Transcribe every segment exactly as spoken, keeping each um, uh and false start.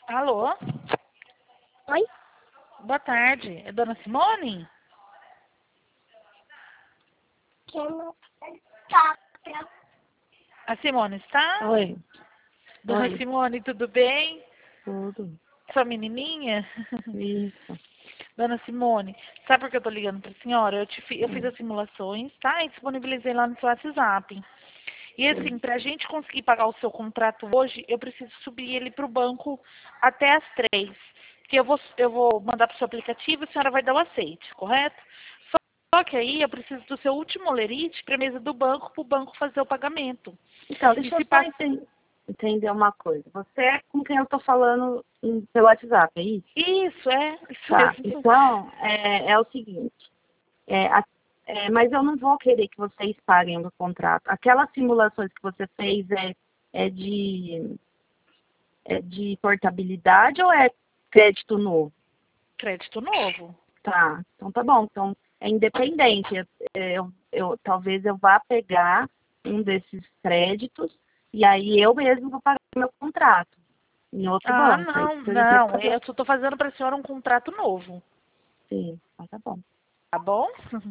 Alô? Oi? Boa tarde. É Dona Simone? Que não tá pra... A Simone está? Oi. Dona Oi. Simone, tudo bem? Tudo. Sua menininha? Isso. Dona Simone, sabe por que eu tô ligando pra senhora? Eu, te fi- eu fiz Hum, as simulações, tá? E disponibilizei lá no seu WhatsApp. E sim. assim, pra gente conseguir pagar o seu contrato hoje, eu preciso subir ele pro banco até às três. Que eu vou, eu vou mandar pro seu aplicativo e a senhora vai dar o aceite, correto? Só só que aí eu preciso do seu último lerite pra mesa do banco, pro banco fazer o pagamento. Então, E deixa eu se só passa... enten- entender uma coisa. Você é com quem eu tô falando em- pelo WhatsApp, é isso? Isso, é, isso Tá. mesmo. Então, é, é o seguinte. É, a- é, mas eu não vou querer que vocês paguem o contrato. Aquelas simulações que você fez é, é de, é de portabilidade ou é crédito novo? Crédito novo. Tá, então tá bom. Então é independente. Eu, eu, eu- talvez eu vá pegar um desses créditos e aí eu mesmo vou pagar meu contrato em outro Ah, banco. É isso não, que eu ia não. fazer. Eu só tô fazendo pra senhora um contrato novo, Sim, então tá bom. tá bom?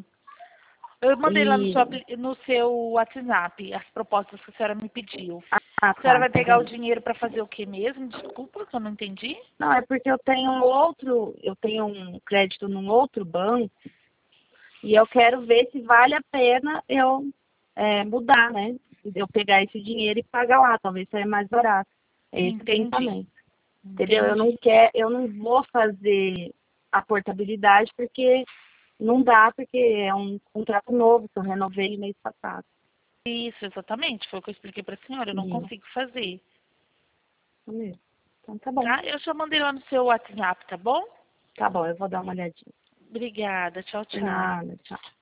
Eu mandei lá no seu, E. apli- no seu WhatsApp as propostas que a senhora me pediu. Ah, A senhora tá, vai então pegar o beleza. dinheiro para fazer o que mesmo? Desculpa, que eu não entendi. Não, é porque eu tenho um outro, eu tenho um crédito num outro banco e eu quero ver se vale a pena eu é, mudar, né? Eu pegar esse dinheiro e pagar lá, talvez seja mais barato. É esse o Entendi, pensamento. Entendeu? Eu não entendi. quero, eu não vou fazer a portabilidade porque não dá, porque é um contrato novo que eu renovei mês passado. Isso, exatamente. Foi o que eu expliquei para a senhora. Eu não Isso, consigo fazer, isso mesmo. Então tá bom. tá? Eu já mandei lá no seu WhatsApp, tá bom? Tá bom, eu vou dar uma olhadinha. Obrigada. Tchau, Por tchau. nada, tchau.